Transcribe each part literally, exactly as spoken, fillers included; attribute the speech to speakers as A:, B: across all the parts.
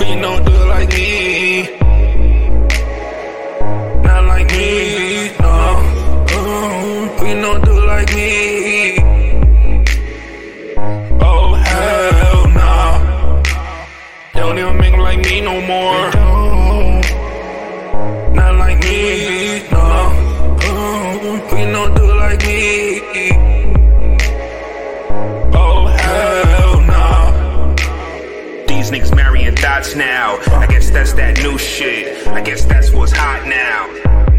A: Please don't do it like me. Not like me, no. Uh, please don't do it like me. Oh, hell no. They don't even make them like me no more. Not like me, no. Uh, please don't do it like me. Oh, hell no.
B: These niggas marrying thoughts now. I guess that's that new shit. I guess that's what's hot now.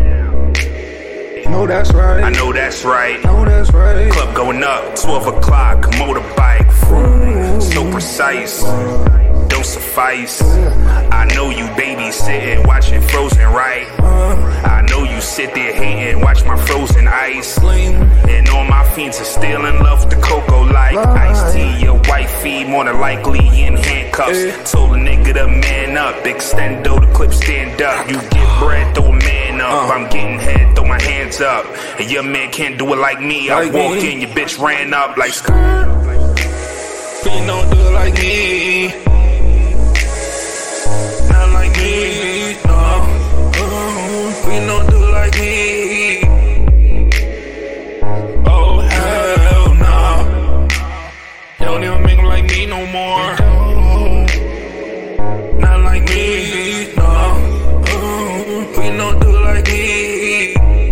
A: No, that's right.
B: I know that's right.
A: No, that's right.
B: Club going up, twelve o'clock, motorbike, vroom, so precise, don't suffice. I know you babysitting, watching Frozen, right? I know you sit there hating, watch my frozen ice. And all my fiends are still in love with the cocoa like iced tea. Your wifey more than likely in handcuffs. Told a nigga to man up, extendo the clip, stand up. You get bread, throw a man up. I'm getting head, throw my hands up. And your man can't do it like me. I walked in, your bitch ran up like skirt.
A: Please don't do it like me. Not like me, no. Uh, please don't do it like me. Oh, hell no. They don't even make them like me no more. Not like me, no. Uh, please don't do it like me.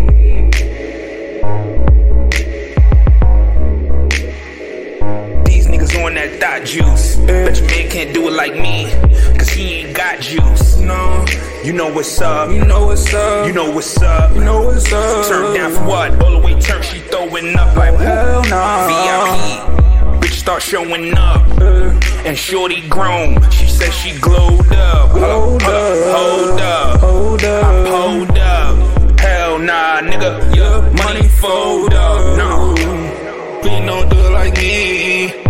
B: These niggas on that thought juice. But your man can't do it like me, cause he ain't got juice.
A: No,
B: you know what's up.
A: You know what's up.
B: You know what's up.
A: You know what's up.
B: Turn down for what? All the way turn, she throwing up like
A: hell nah.
B: V I P. Bitch start showing up.
A: Uh,
B: and shorty grown. She says she glowed up.
A: Hold, hold up.
B: up. Hold up.
A: Hold up.
B: I'm hold up. Hell nah, nigga.
A: Yeah,
B: money fold up. No.
A: Please don't do it like me.